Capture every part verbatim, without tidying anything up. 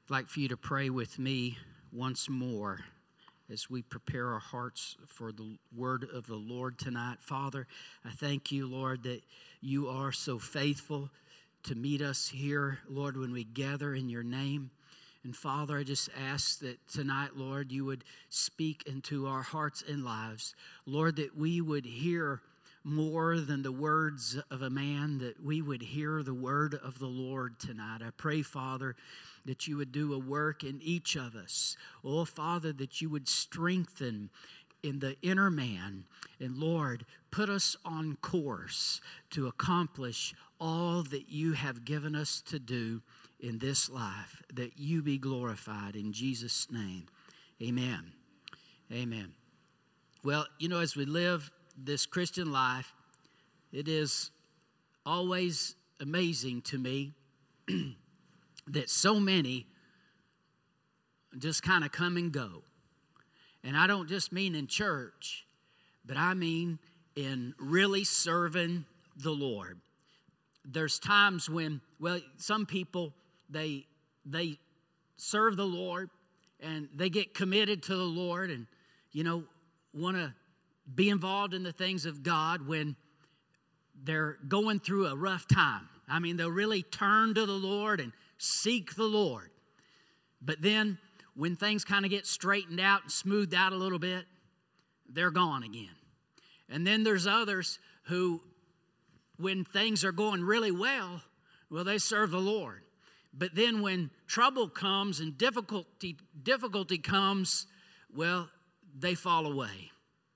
I'd like for you to pray with me once more as we prepare our hearts for the word of the Lord tonight. Father, I thank you, Lord, that you are so faithful to meet us here, Lord, when we gather in your name. And Father, I just ask that tonight, Lord, you would speak into our hearts and lives. Lord, that we would hear more than the words of a man, that we would hear the word of the Lord tonight. I pray, Father, that you would do a work in each of us. Oh, Father, that you would strengthen in the inner man. And Lord, put us on course to accomplish all that you have given us to do in this life, that you be glorified in Jesus' name. Amen. Amen. Well, you know, as we live this Christian life, it is always amazing to me that so many just kind of come and go. And I don't just mean in church, but I mean in really serving the Lord. There's times when, well, some people, they they serve the Lord and they get committed to the Lord and, you know, want to be involved in the things of God when they're going through a rough time. I mean, they'll really turn to the Lord and seek the Lord. But then when things kind of get straightened out and smoothed out a little bit, they're gone again. And then there's others who, when things are going really well, well, they serve the Lord. But then when trouble comes and difficulty difficulty comes, well, they fall away.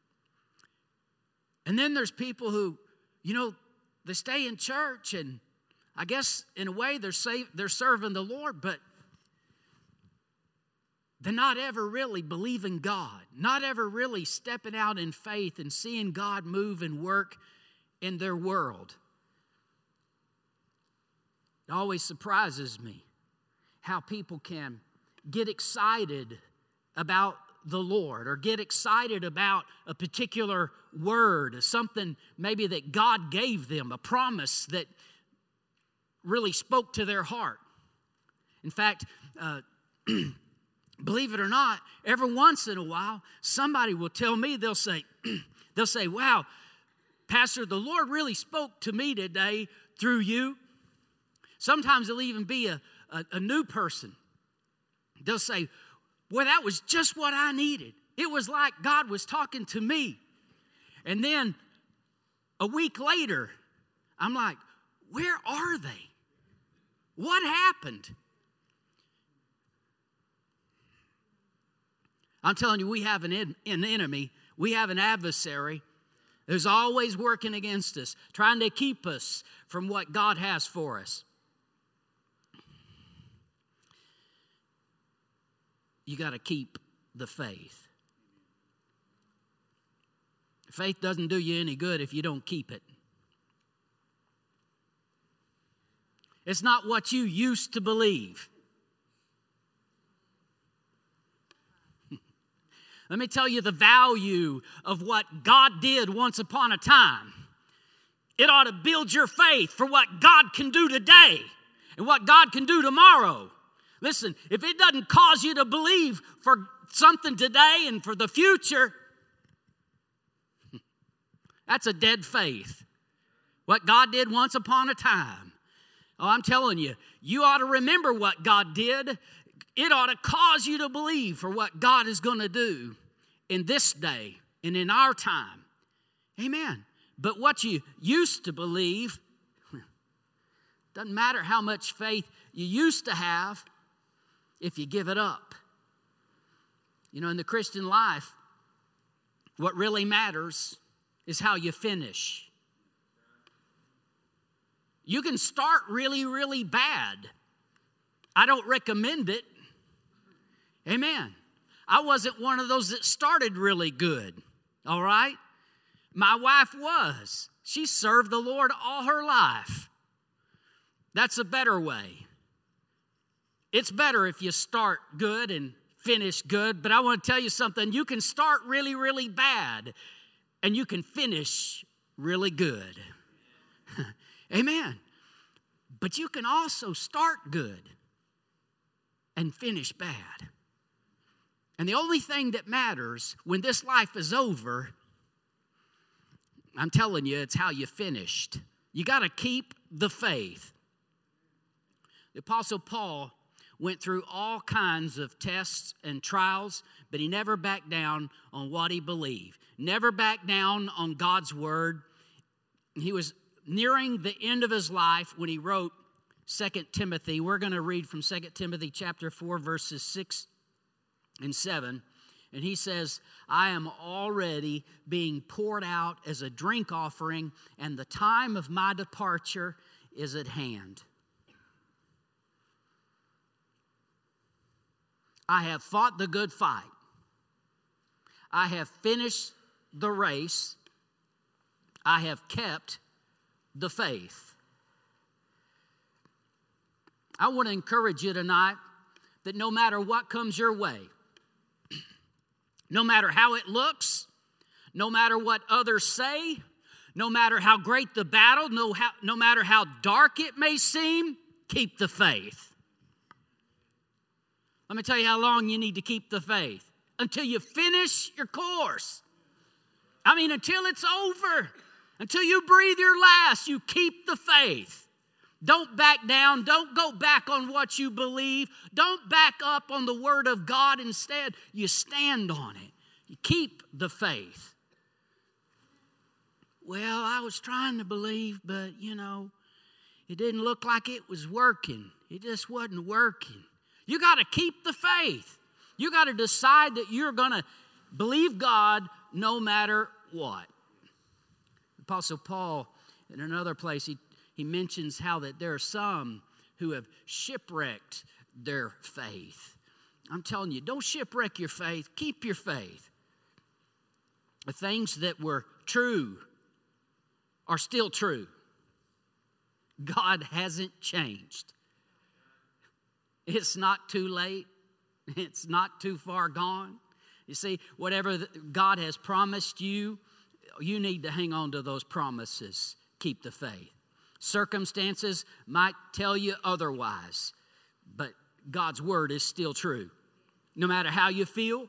And then there's people who, you know, they stay in church and I guess in a way they're safe, they're serving the Lord, but they're not ever really believing God, not ever really stepping out in faith and seeing God move and work in their world. It always surprises me how people can get excited about the Lord or get excited about a particular word, something maybe that God gave them, a promise that really spoke to their heart. In fact, uh, believe it or not, every once in a while, somebody will tell me, they'll say, they'll say, wow, Pastor, the Lord really spoke to me today through you. Sometimes it'll even be a, a, a new person. They'll say, well, that was just what I needed. It was like God was talking to me. And then a week later, I'm like, where are they? What happened? I'm telling you, we have an, en- an enemy. We have an adversary who's always working against us, trying to keep us from what God has for us. You got to keep the faith. Faith doesn't do you any good if you don't keep it. It's not what you used to believe. Let me tell you the value of what God did once upon a time. It ought to build your faith for what God can do today and what God can do tomorrow. Listen, if it doesn't cause you to believe for something today and for the future, that's a dead faith. What God did once upon a time. Oh, I'm telling you, you ought to remember what God did. It ought to cause you to believe for what God is going to do in this day and in our time. Amen. But what you used to believe, doesn't matter how much faith you used to have if you give it up. You know, in the Christian life, what really matters is how you finish. You can start really, really bad. I don't recommend it. Amen. I wasn't one of those that started really good. All right? My wife was. She served the Lord all her life. That's a better way. It's better if you start good and finish good, but I want to tell you something. You can start really, really bad, and you can finish really good. Amen. But you can also start good and finish bad. And the only thing that matters when this life is over, I'm telling you, it's how you finished. You got to keep the faith. The Apostle Paul went through all kinds of tests and trials, but he never backed down on what he believed. Never backed down on God's word. He was nearing the end of his life when he wrote Second Timothy. We're going to read from Second Timothy chapter four, verses six and seven. And he says, I am already being poured out as a drink offering, and the time of my departure is at hand. I have fought the good fight. I have finished the race. I have kept the faith. I want to encourage you tonight that no matter what comes your way, no matter how it looks, no matter what others say, no matter how great the battle, no, how, no matter how dark it may seem, keep the faith. Let me tell you how long you need to keep the faith. Until you finish your course. I mean, until it's over. Until you breathe your last, you keep the faith. Don't back down. Don't go back on what you believe. Don't back up on the word of God. Instead, you stand on it. You keep the faith. Well, I was trying to believe, but, you know, it didn't look like it was working. It just wasn't working. You got to keep the faith. You got to decide that you're going to believe God no matter what. Apostle Paul, in another place, he, he mentions how that there are some who have shipwrecked their faith. I'm telling you, don't shipwreck your faith. Keep your faith. The things that were true are still true. God hasn't changed. It's not too late. It's not too far gone. You see, whatever God has promised you, you need to hang on to those promises. Keep the faith. Circumstances might tell you otherwise, but God's word is still true. No matter how you feel,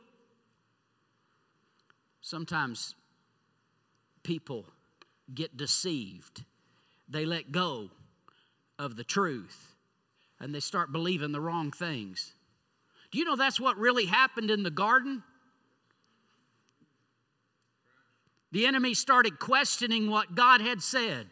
sometimes people get deceived. They let go of the truth. And they start believing the wrong things. Do you know that's what really happened in the garden? The enemy started questioning what God had said.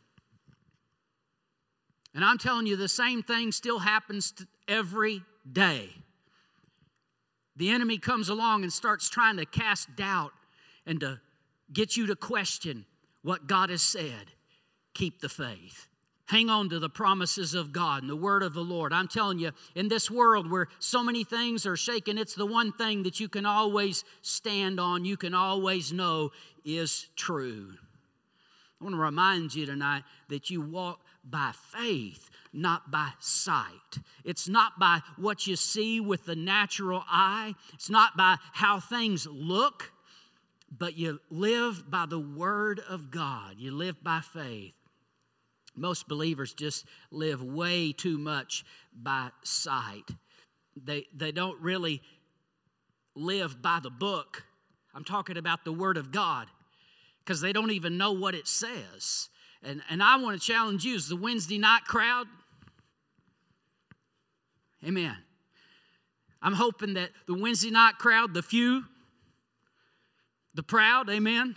And I'm telling you, the same thing still happens every day. The enemy comes along and starts trying to cast doubt and to get you to question what God has said. Keep the faith. Hang on to the promises of God and the word of the Lord. I'm telling you, in this world where so many things are shaken, it's the one thing that you can always stand on, you can always know is true. I want to remind you tonight that you walk by faith, not by sight. It's not by what you see with the natural eye. It's not by how things look, but you live by the word of God. You live by faith. Most believers just live way too much by sight. They, they don't really live by the book. I'm talking about the Word of God because they don't even know what it says. And, and I want to challenge you as the Wednesday night crowd. Amen. I'm hoping that the Wednesday night crowd, the few, the proud, amen.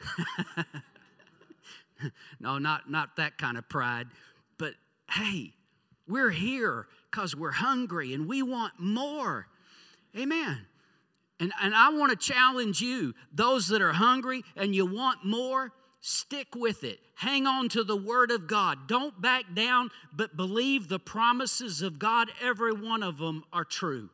No, not, not that kind of pride. But hey, we're here because we're hungry and we want more. Amen. And, and I want to challenge you, those that are hungry and you want more, stick with it. Hang on to the word of God. Don't back down, but believe the promises of God. Every one of them are true.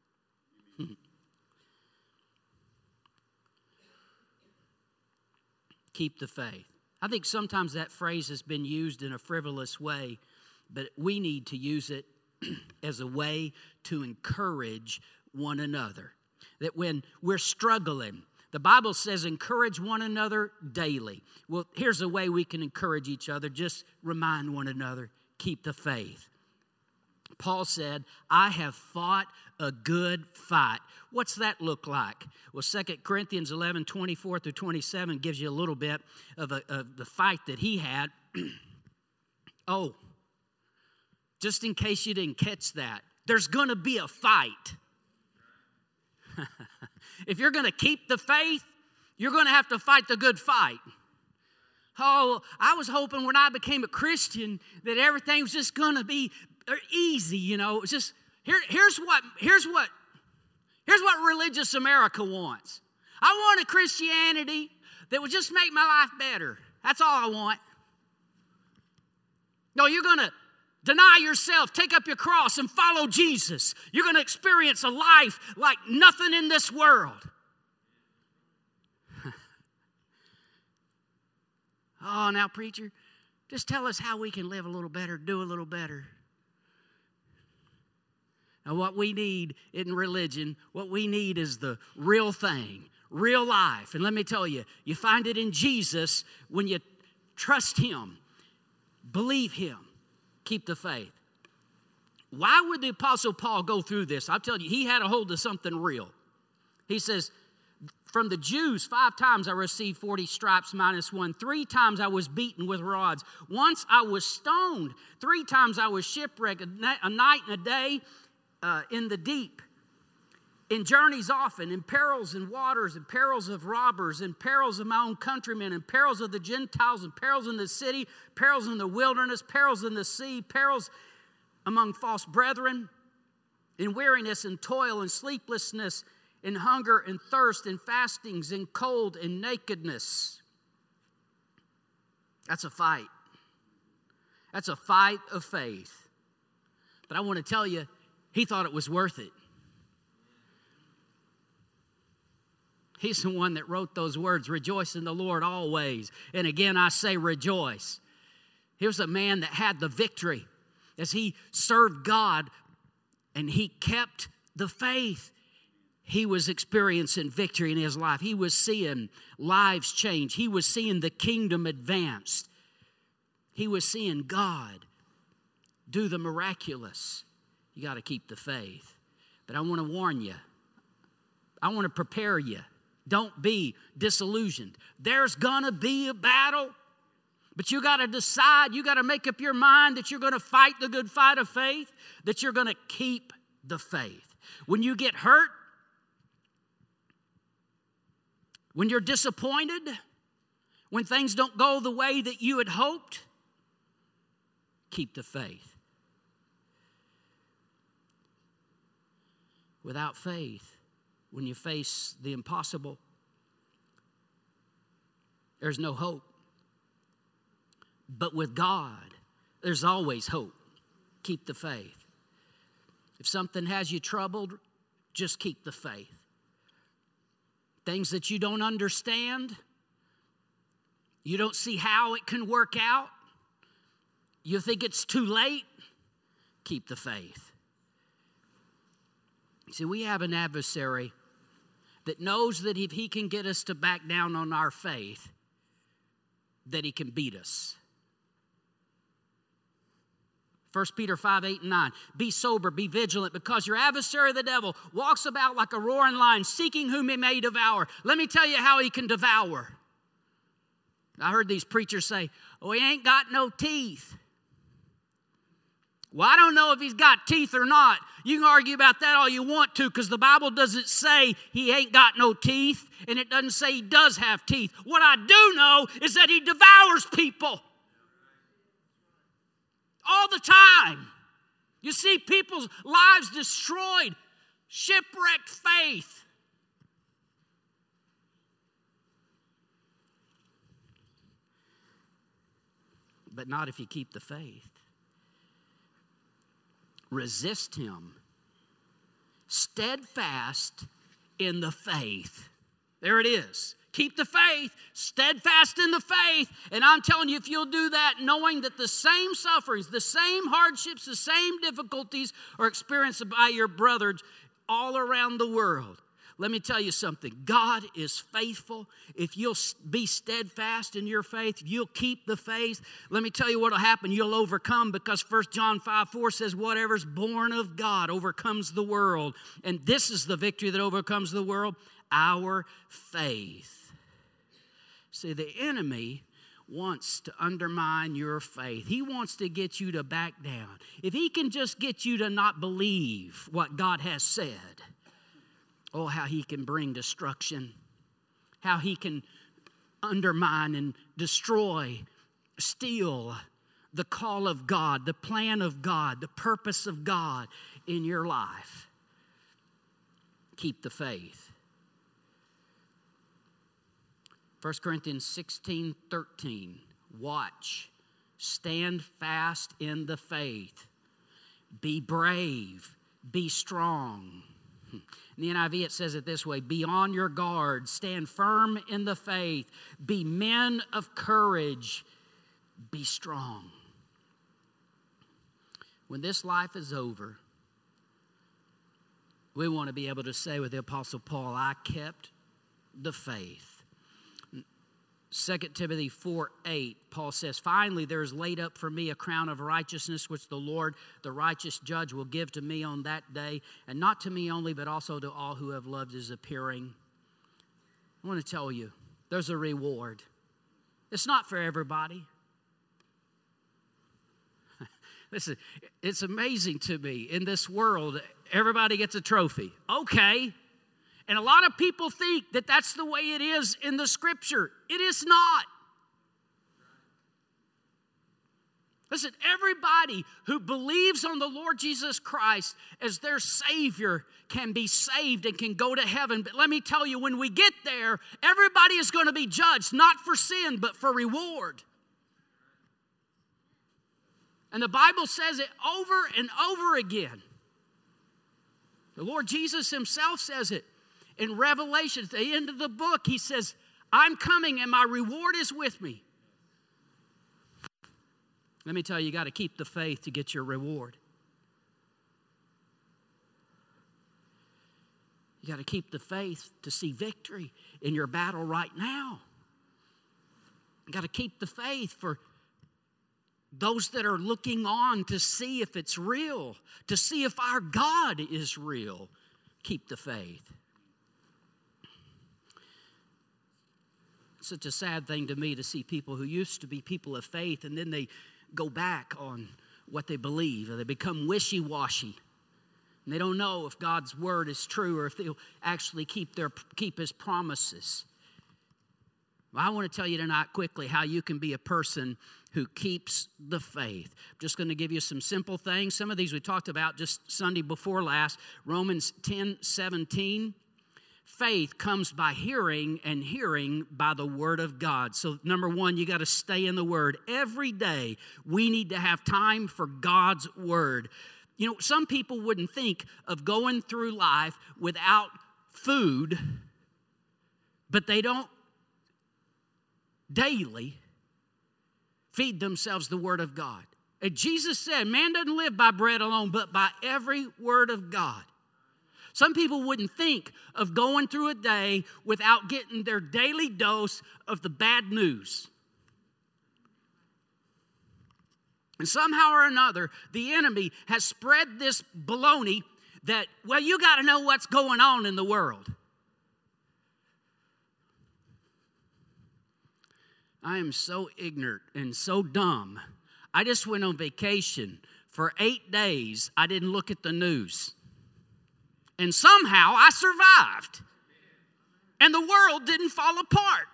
Keep the faith. I think sometimes that phrase has been used in a frivolous way, but we need to use it as a way to encourage one another. That when we're struggling, the Bible says encourage one another daily. Well, here's a way we can encourage each other. Just remind one another, keep the faith. Paul said, I have fought a good fight. What's that look like? Well, Second Corinthians eleven, twenty-four through twenty-seven gives you a little bit of, a, of the fight that he had. Oh, just in case you didn't catch that, there's going to be a fight. If you're going to keep the faith, you're going to have to fight the good fight. Oh, I was hoping when I became a Christian that everything was just going to be easy, you know. It's just here, here's what here's what here's what religious America wants. I want a Christianity that would just make my life better. That's all I want. No, you're going to deny yourself, take up your cross, and follow Jesus. You're going to experience a life like nothing in this world. Oh, now, preacher, just tell us how we can live a little better, do a little better. Now, what we need in religion, what we need is the real thing, real life. And let me tell you, you find it in Jesus when you trust Him, believe Him, keep the faith. Why would the Apostle Paul go through this? I'll tell you, he had a hold of something real. He says, from the Jews, five times I received forty stripes minus one. Three times I was beaten with rods. Once I was stoned. Three times I was shipwrecked. A night and a day uh, in the deep. In journeys often, in perils in waters, in perils of robbers, in perils of my own countrymen, in perils of the Gentiles, in perils in the city, perils in the wilderness, perils in the sea, perils among false brethren, in weariness and toil and sleeplessness, in hunger and thirst, in fastings, in cold and nakedness. That's a fight. That's a fight of faith. But I want to tell you, he thought it was worth it. He's the one that wrote those words, rejoice in the Lord always. And again, I say rejoice. He was a man that had the victory as he served God and he kept the faith. He was experiencing victory in his life. He was seeing lives change. He was seeing the kingdom advance. He was seeing God do the miraculous. You got to keep the faith. But I want to warn you. I want to prepare you. Don't be disillusioned. There's going to be a battle, but you got to decide, you got to make up your mind that you're going to fight the good fight of faith, that you're going to keep the faith. When you get hurt, when you're disappointed, when things don't go the way that you had hoped, keep the faith. Without faith, when you face the impossible, there's no hope. But with God, there's always hope. Keep the faith. If something has you troubled, just keep the faith. Things that you don't understand, you don't see how it can work out, you think it's too late, keep the faith. See, we have an adversary that knows that if he can get us to back down on our faith, that he can beat us. First Peter five, eight, and nine. Be sober, be vigilant, because your adversary, the devil, walks about like a roaring lion, seeking whom he may devour. Let me tell you how he can devour. I heard these preachers say, oh, he ain't got no teeth. Well, I don't know if he's got teeth or not. You can argue about that all you want to, because the Bible doesn't say he ain't got no teeth, and it doesn't say he does have teeth. What I do know is that he devours people all the time. You see people's lives destroyed, shipwrecked faith. But not if you keep the faith. Resist him. Steadfast in the faith. There it is. Keep the faith. Steadfast in the faith. And I'm telling you, if you'll do that, knowing that the same sufferings, the same hardships, the same difficulties are experienced by your brothers all around the world. Let me tell you something. God is faithful. If you'll be steadfast in your faith, you'll keep the faith. Let me tell you what will happen. You'll overcome, because First John five four says, whatever's born of God overcomes the world. And this is the victory that overcomes the world, our faith. See, the enemy wants to undermine your faith. He wants to get you to back down. If he can just get you to not believe what God has said, oh, how he can bring destruction, how he can undermine and destroy, steal the call of God, the plan of God, the purpose of God in your life. Keep the faith. First Corinthians sixteen thirteen. Watch, stand fast in the faith, be brave, be strong. In the N I V it says it this way, be on your guard, stand firm in the faith, be men of courage, be strong. When this life is over, we want to be able to say with the Apostle Paul, I kept the faith. Second Timothy four eight, Paul says, finally there is laid up for me a crown of righteousness, which the Lord, the righteous judge, will give to me on that day, and not to me only, but also to all who have loved his appearing. I want to tell you, there's a reward. It's not for everybody. Listen, it's amazing to me. In this world, everybody gets a trophy. Okay. And a lot of people think that that's the way it is in the Scripture. It is not. Listen, everybody who believes on the Lord Jesus Christ as their Savior can be saved and can go to heaven. But let me tell you, when we get there, everybody is going to be judged, not for sin, but for reward. And the Bible says it over and over again. The Lord Jesus himself says it. In Revelation, at the end of the book, he says, I'm coming and my reward is with me. Let me tell you, you got to keep the faith to get your reward. You got to keep the faith to see victory in your battle right now. You got to keep the faith for those that are looking on to see if it's real, to see if our God is real. Keep the faith. Such a sad thing to me to see people who used to be people of faith and then they go back on what they believe, or they become wishy-washy. And they don't know if God's word is true or if they'll actually keep their keep his promises. Well, I want to tell you tonight quickly how you can be a person who keeps the faith. I'm just going to give you some simple things. Some of these we talked about just Sunday before last. Romans ten seventeen. Faith comes by hearing, and hearing by the word of God. So number one, you got to stay in the word. Every day, we need to have time for God's word. You know, some people wouldn't think of going through life without food, but they don't daily feed themselves the word of God. And Jesus said, man doesn't live by bread alone, but by every word of God. Some people wouldn't think of going through a day without getting their daily dose of the bad news. And somehow or another, the enemy has spread this baloney that, well, you got to know what's going on in the world. I am so ignorant and so dumb. I just went on vacation for eight days. I didn't look at the news. And somehow I survived. And the world didn't fall apart.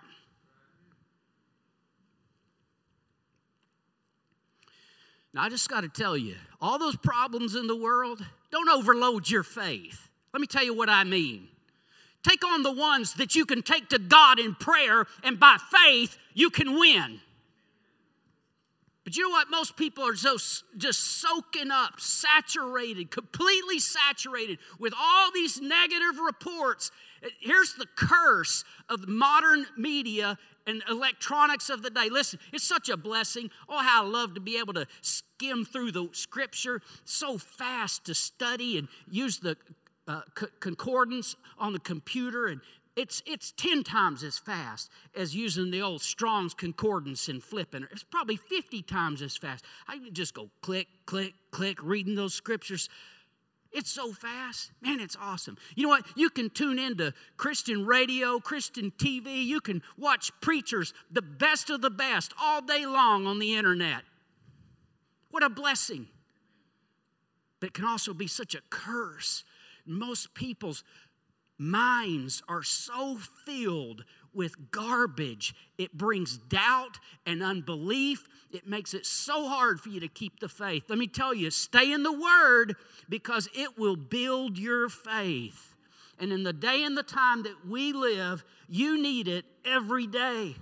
Now, I just got to tell you, all those problems in the world, don't overload your faith. Let me tell you what I mean. Take on the ones that you can take to God in prayer, and by faith, you can win. But you know what? Most people are so just soaking up, saturated, completely saturated with all these negative reports. Here's the curse of modern media and electronics of the day. Listen, it's such a blessing. Oh, how I love to be able to skim through the scripture so fast to study and use the uh, c- concordance on the computer, and it's it's ten times as fast as using the old Strong's concordance and flipping. It's probably fifty times as fast. I can just go click, click, click, reading those scriptures. It's so fast. Man, it's awesome. You know what? You can tune into Christian radio, Christian T V. You can watch preachers, the best of the best, all day long on the internet. What a blessing. But it can also be such a curse. Most people's minds are so filled with garbage. It brings doubt and unbelief. It makes it so hard for you to keep the faith. Let me tell you, stay in the Word because it will build your faith. And in the day and the time that we live, you need it every day.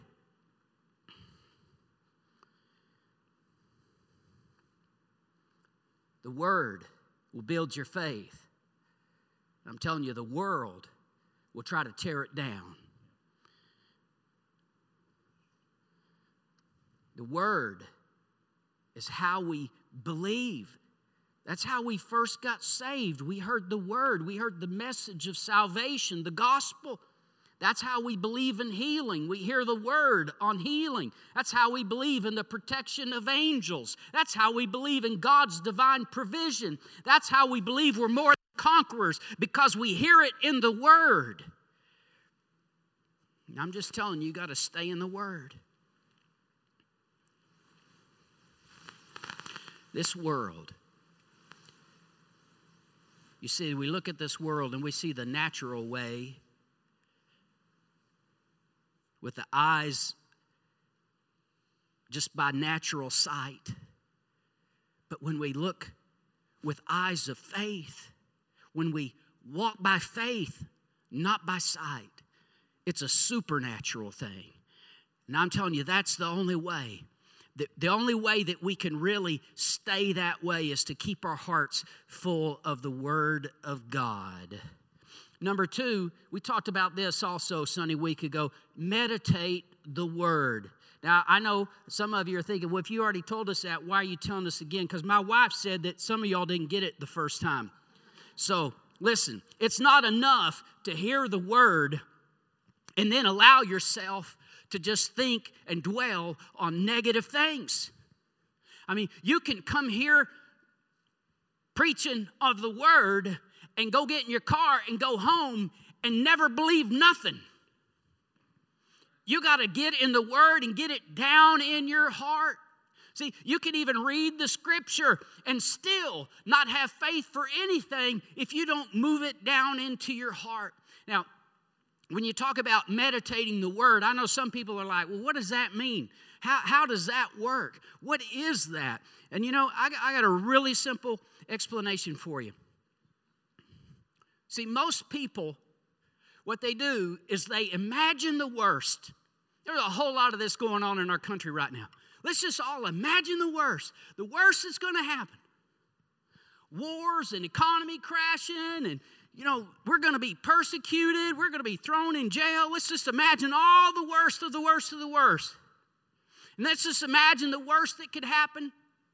The Word will build your faith. I'm telling you, the world will try to tear it down. The Word is how we believe. That's how we first got saved. We heard the Word. We heard the message of salvation, the gospel. That's how we believe in healing. We hear the Word on healing. That's how we believe in the protection of angels. That's how we believe in God's divine provision. That's how we believe we're more than conquerors, because we hear it in the Word. And I'm just telling you, you got to stay in the Word. This world. You see, we look at this world and we see the natural way with the eyes just by natural sight. But when we look with eyes of faith, when we walk by faith, not by sight, it's a supernatural thing. And I'm telling you, that's the only way. The, the only way that we can really stay that way is to keep our hearts full of the Word of God. Number two, we talked about this also Sunday week ago, meditate the Word. Now, I know some of you are thinking, well, if you already told us that, why are you telling us again? Because my wife said that some of y'all didn't get it the first time. So, listen, it's not enough to hear the Word and then allow yourself to just think and dwell on negative things. I mean, you can come here preaching of the Word and go get in your car and go home and never believe nothing. You got to get in the Word and get it down in your heart. See, you can even read the Scripture and still not have faith for anything if you don't move it down into your heart. Now, when you talk about meditating the Word, I know some people are like, well, what does that mean? How, how does that work? What is that? And you know, I, I got a really simple explanation for you. See, most people, what they do is they imagine the worst. There's a whole lot of this going on in our country right now. Let's just all imagine the worst. The worst that's going to happen. Wars and economy crashing, and you know, we're going to be persecuted. We're going to be thrown in jail. Let's just imagine all the worst of the worst of the worst. And let's just imagine the worst that could happen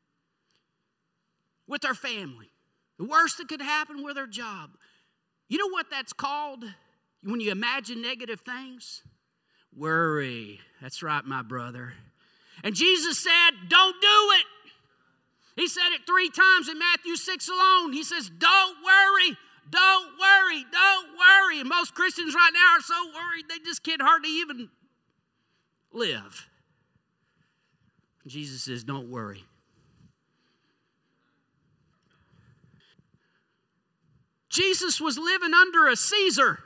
with our family. The worst that could happen with our job. You know what that's called when you imagine negative things? Worry. That's right, my brother. And Jesus said, don't do it. He said it three times in Matthew six alone. He says, don't worry. Don't worry, don't worry. And most Christians right now are so worried they just can't hardly even live. Jesus says, don't worry. Jesus was living under a Caesar.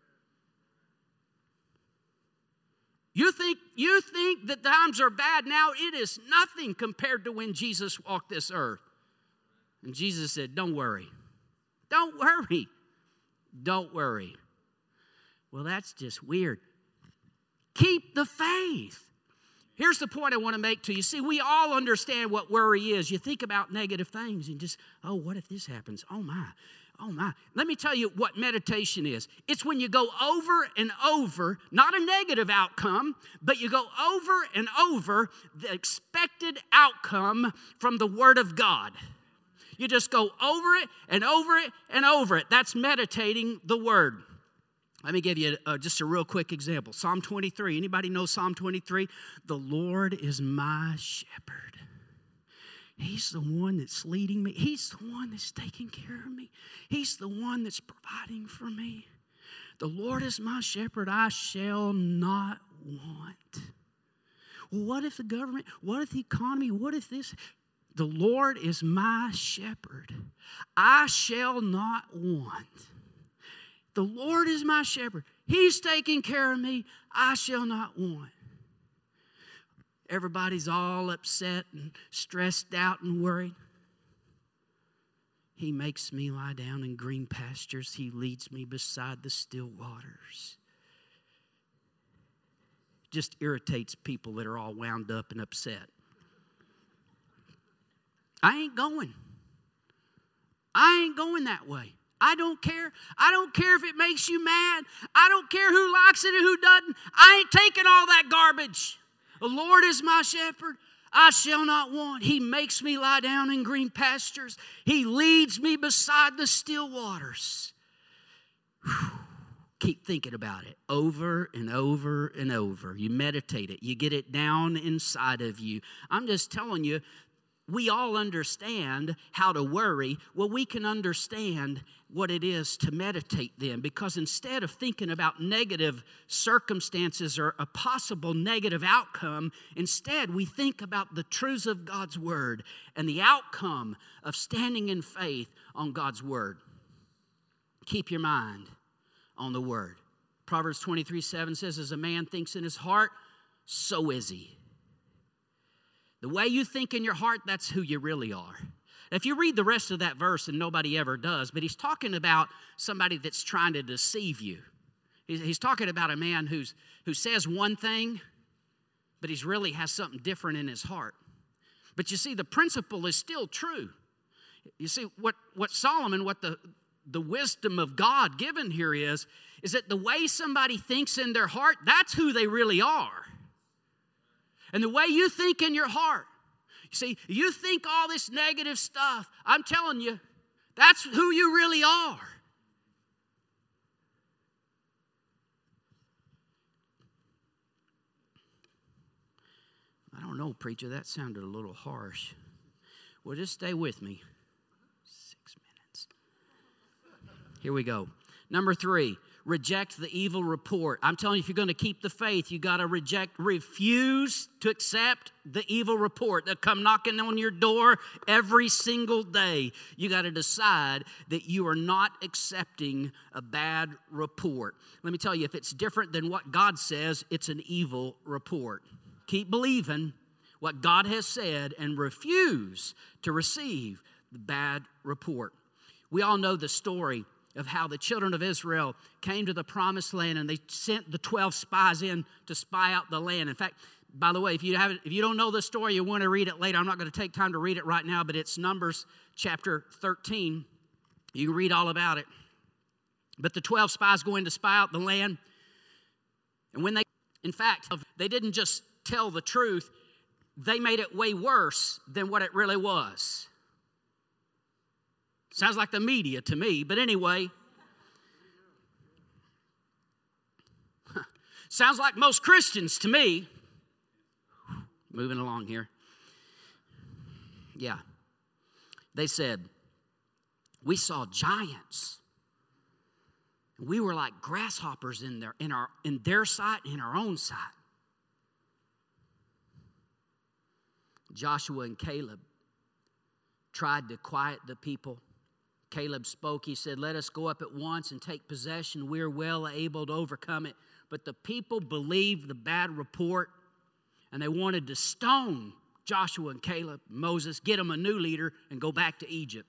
You think, you think that times are bad now? It is nothing compared to when Jesus walked this earth. And Jesus said, don't worry. Don't worry. Don't worry. Well, that's just weird. Keep the faith. Here's the point I want to make to you. See, we all understand what worry is. You think about negative things and just, oh, what if this happens? Oh, my. Oh, my. Let me tell you what meditation is. It's when you go over and over, not a negative outcome, but you go over and over the expected outcome from the Word of God. You just go over it and over it and over it. That's meditating the word. Let me give you uh, just a real quick example. Psalm twenty-three. Anybody know Psalm twenty-three? The Lord is my shepherd. He's the one that's leading me. He's the one that's taking care of me. He's the one that's providing for me. The Lord is my shepherd. I shall not want. Well, what if the government? What if the economy? What if this? The Lord is my shepherd. I shall not want. The Lord is my shepherd. He's taking care of me. I shall not want. Everybody's all upset and stressed out and worried. He makes me lie down in green pastures. He leads me beside the still waters. Just irritates people that are all wound up and upset. I ain't going. I ain't going that way. I don't care. I don't care if it makes you mad. I don't care who likes it and who doesn't. I ain't taking all that garbage. The Lord is my shepherd. I shall not want. He makes me lie down in green pastures. He leads me beside the still waters. Whew. Keep thinking about it over and over and over. You meditate it. You get it down inside of you. I'm just telling you, we all understand how to worry. Well, we can understand what it is to meditate then, because instead of thinking about negative circumstances or a possible negative outcome, instead we think about the truths of God's word and the outcome of standing in faith on God's word. Keep your mind on the word. Proverbs twenty-three seven says, as a man thinks in his heart, so is he. The way you think in your heart, that's who you really are. If you read the rest of that verse, and nobody ever does, but he's talking about somebody that's trying to deceive you. He's, he's talking about a man who's who says one thing, but he really has something different in his heart. But you see, the principle is still true. You see, what, what Solomon, what the, the wisdom of God given here is, is that the way somebody thinks in their heart, that's who they really are. And the way you think in your heart, you see, you think all this negative stuff, I'm telling you, that's who you really are. I don't know, preacher, that sounded a little harsh. Well, just stay with me. Six minutes. Here we go. Number three. Reject the evil report. I'm telling you, if you're going to keep the faith, you got to reject, refuse to accept the evil report that come knocking on your door every single day. You got to decide that you are not accepting a bad report. Let me tell you, if it's different than what God says, it's an evil report. Keep believing what God has said and refuse to receive the bad report. We all know the story of how the children of Israel came to the promised land, and they sent the twelve spies in to spy out the land. In fact, by the way, if you haven't, if you don't know the story, you want to read it later. I'm not going to take time to read it right now, but it's Numbers chapter thirteen. You can read all about it. But the twelve spies go in to spy out the land, and when they, in fact, they didn't just tell the truth, they made it way worse than what it really was. Sounds like the media to me, but anyway. Sounds like most Christians to me. Moving along here. Yeah. They said, we saw giants. We were like grasshoppers in their, in our, in their sight and in our own sight. Joshua and Caleb tried to quiet the people. Caleb spoke. He said, let us go up at once and take possession. We're well able to overcome it. But the people believed the bad report, and they wanted to stone Joshua and Caleb, Moses, get them a new leader, and go back to Egypt.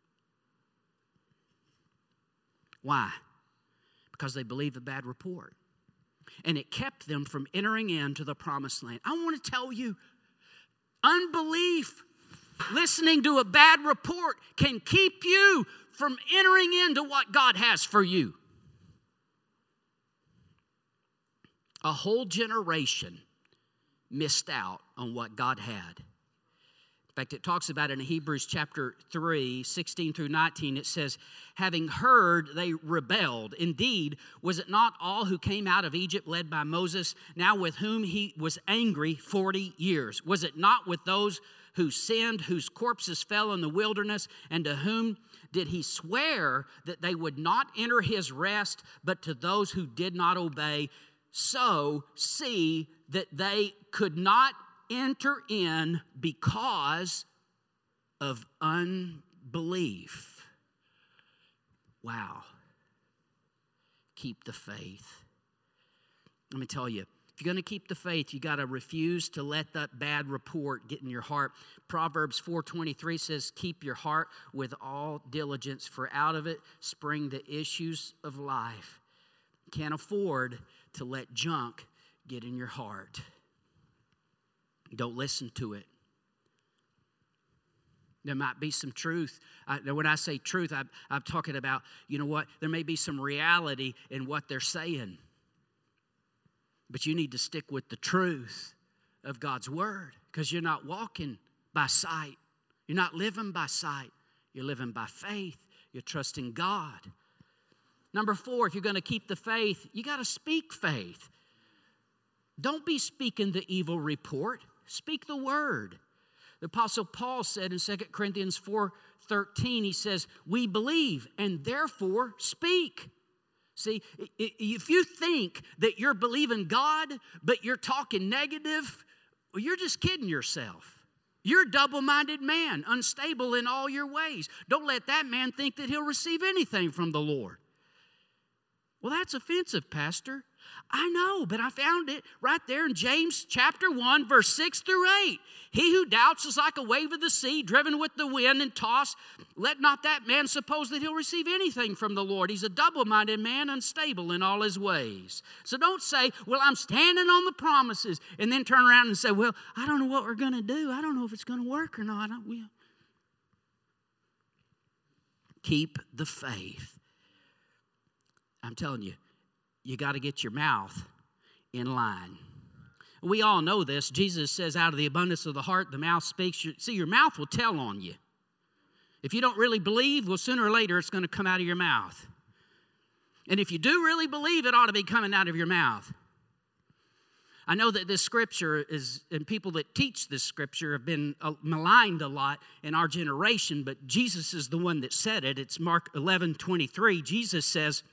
Why? Because they believed the bad report. And it kept them from entering into the promised land. I want to tell you, unbelief, listening to a bad report, can keep you from entering into what God has for you. A whole generation missed out on what God had. In fact, it talks about it in Hebrews chapter three, sixteen through nineteen. It says, having heard, they rebelled. Indeed, was it not all who came out of Egypt led by Moses, now with whom he was angry forty years? Was it not with those who sinned, whose corpses fell in the wilderness, and to whom did he swear that they would not enter his rest, but to those who did not obey? So see that they could not enter in because of unbelief. Wow. Keep the faith. Let me tell you, if you're going to keep the faith, you got to refuse to let that bad report get in your heart. Proverbs four twenty-three says, keep your heart with all diligence, for out of it spring the issues of life. Can't afford to let junk get in your heart. Don't listen to it. There might be some truth. I, when I say truth, I, I'm talking about, you know what, there may be some reality in what they're saying. But you need to stick with the truth of God's word, because you're not walking by sight. You're not living by sight. You're living by faith. You're trusting God. Number four, if you're going to keep the faith, you got to speak faith. Don't be speaking the evil report. Speak the word. The Apostle Paul said in Second Corinthians four thirteen, he says, we believe and therefore speak. See, if you think that you're believing God, but you're talking negative, well, you're just kidding yourself. You're a double-minded man, unstable in all your ways. Don't let that man think that he'll receive anything from the Lord. Well, that's offensive, Pastor. I know, but I found it right there in James chapter one, verse six through eight. He who doubts is like a wave of the sea, driven with the wind and tossed. Let not that man suppose that he'll receive anything from the Lord. He's a double-minded man, unstable in all his ways. So don't say, well, I'm standing on the promises, and then turn around and say, well, I don't know what we're going to do. I don't know if it's going to work or not. I will. Keep the faith. I'm telling you, you got to get your mouth in line. We all know this. Jesus says, out of the abundance of the heart, the mouth speaks. See, your mouth will tell on you. If you don't really believe, well, sooner or later, it's going to come out of your mouth. And if you do really believe, it ought to be coming out of your mouth. I know that this scripture is, and people that teach this scripture have been maligned a lot in our generation, but Jesus is the one that said it. It's Mark eleven twenty-three. Jesus says,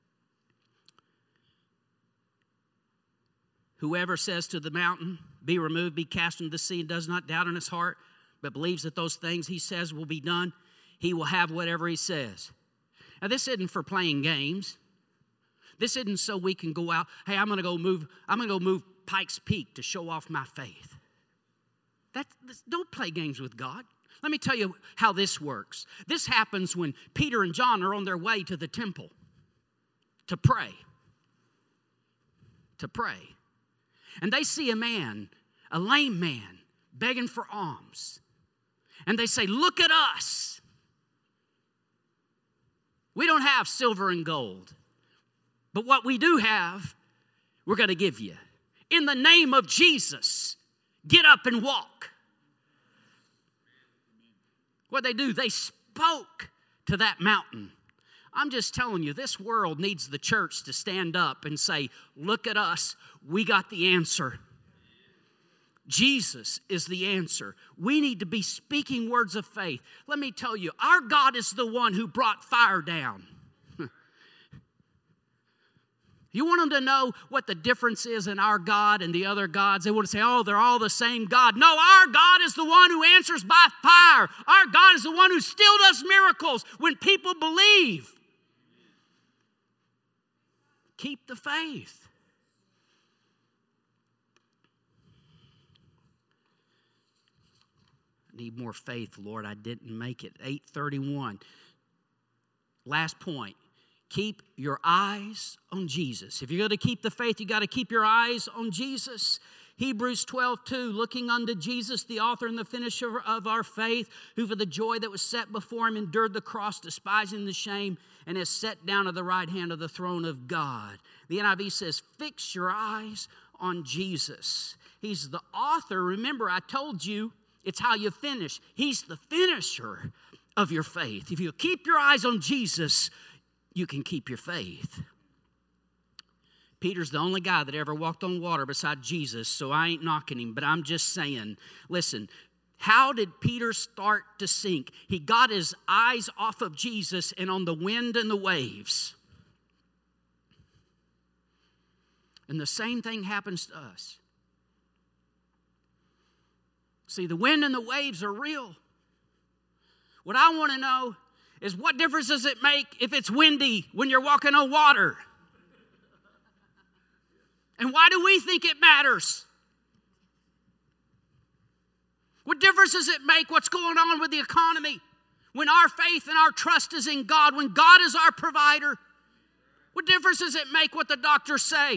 whoever says to the mountain, be removed, be cast into the sea, and does not doubt in his heart, but believes that those things he says will be done, he will have whatever he says. Now, this isn't for playing games. This isn't so we can go out, hey, I'm going to go move, I'm going to go move Pikes Peak to show off my faith. That, don't play games with God. Let me tell you how this works. This happens when Peter and John are on their way to the temple to pray. To pray. And they see a man, a lame man, begging for alms. And they say, look at us. We don't have silver and gold. But what we do have, we're going to give you. In the name of Jesus, get up and walk. What they do, they spoke to that mountain. I'm just telling you, this world needs the church to stand up and say, look at us, we got the answer. Jesus is the answer. We need to be speaking words of faith. Let me tell you, our God is the one who brought fire down. You want them to know what the difference is in our God and the other gods? They want to say, oh, they're all the same God. No, our God is the one who answers by fire. Our God is the one who still does miracles when people believe. Keep the faith. I need more faith, Lord. I didn't make it. eight thirty-one. Last point. Keep your eyes on Jesus. If you're going to keep the faith, you got to keep your eyes on Jesus. Hebrews twelve two, looking unto Jesus, the author and the finisher of our faith, who for the joy that was set before him endured the cross, despising the shame, and is set down at the right hand of the throne of God. The N I V says, fix your eyes on Jesus. He's the author. Remember, I told you It's how you finish. He's the finisher of your faith. If you keep your eyes on Jesus, you can keep your faith. Peter's the only guy that ever walked on water beside Jesus, so I ain't knocking him, but I'm just saying, listen, how did Peter start to sink? He got his eyes off of Jesus and on the wind and the waves. And the same thing happens to us. See, the wind and the waves are real. What I want to know is, what difference does it make if it's windy when you're walking on water? And why do we think it matters? What difference does it make what's going on with the economy when our faith and our trust is in God, when God is our provider? What difference does it make what the doctors say?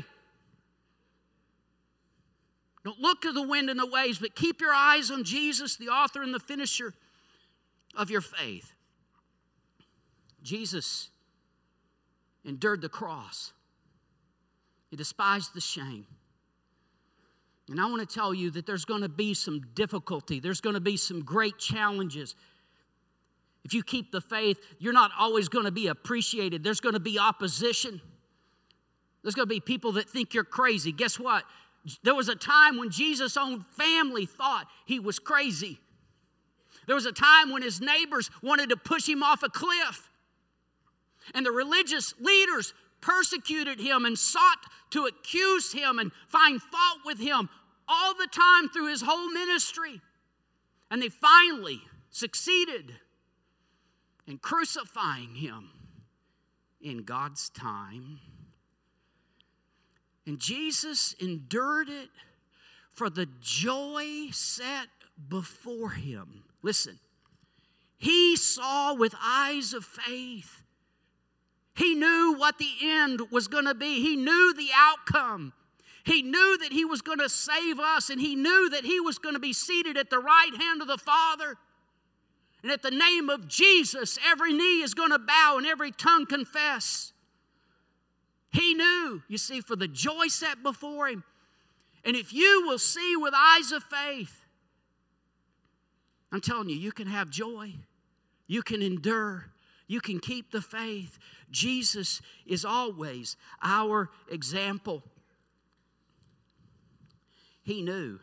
Don't look to the wind and the waves, but keep your eyes on Jesus, the author and the finisher of your faith. Jesus endured the cross. He despised the shame. And I want to tell you that there's going to be some difficulty. There's going to be some great challenges. If you keep the faith, you're not always going to be appreciated. There's going to be opposition. There's going to be people that think you're crazy. Guess what? There was a time when Jesus' own family thought he was crazy. There was a time when his neighbors wanted to push him off a cliff. And the religious leaders persecuted him and sought to accuse him and find fault with him all the time through his whole ministry. And they finally succeeded in crucifying him in God's time. And Jesus endured it for the joy set before him. Listen, he saw with eyes of faith. He knew what the end was going to be. He knew the outcome. He knew that he was going to save us, and he knew that he was going to be seated at the right hand of the Father. And at the name of Jesus, every knee is going to bow and every tongue confess. He knew, you see, for the joy set before him. And if you will see with eyes of faith, I'm telling you, you can have joy. You can endure. You can keep the faith. Jesus is always our example. He knew.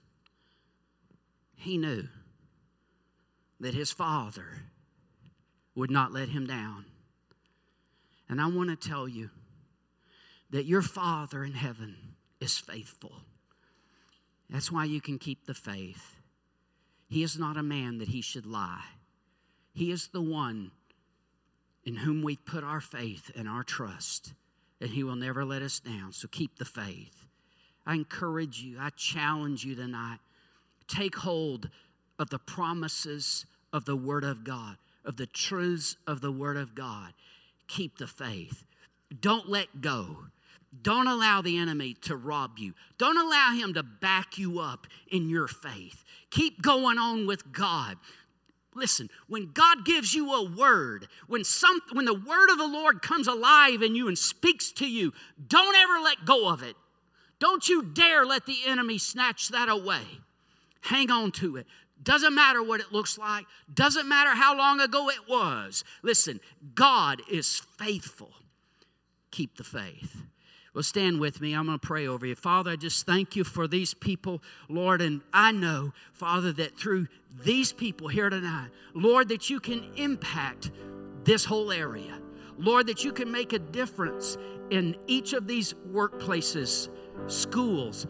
He knew that his Father would not let him down. And I want to tell you that your Father in heaven is faithful. That's why you can keep the faith. He is not a man that he should lie. He is the one in whom we put our faith and our trust, and he will never let us down. So keep the faith. I encourage you, I challenge you tonight. Take hold of the promises of the Word of God, of the truths of the Word of God. Keep the faith. Don't let go. Don't allow the enemy to rob you. Don't allow him to back you up in your faith. Keep going on with God. Listen, when God gives you a word, when some, when the word of the Lord comes alive in you and speaks to you, don't ever let go of it. Don't you dare let the enemy snatch that away. Hang on to it. Doesn't matter what it looks like. Doesn't matter how long ago it was. Listen, God is faithful. Keep the faith. Well, stand with me. I'm going to pray over you. Father, I just thank you for these people, Lord. And I know, Father, that through these people here tonight, Lord, that you can impact this whole area. Lord, that you can make a difference in each of these workplaces, schools,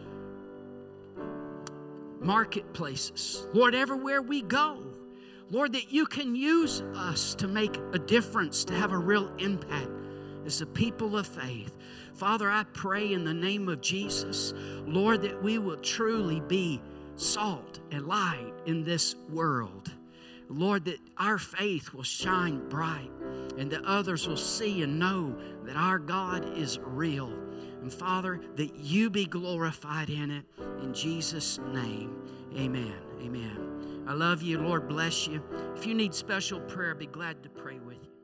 marketplaces. Lord, everywhere we go, Lord, that you can use us to make a difference, to have a real impact as a people of faith. Father, I pray in the name of Jesus, Lord, that we will truly be salt and light in this world. Lord, that our faith will shine bright and that others will see and know that our God is real. And Father, that you be glorified in it. In Jesus' name, amen. Amen. I love you. Lord bless you. If you need special prayer, I'd be glad to pray with you.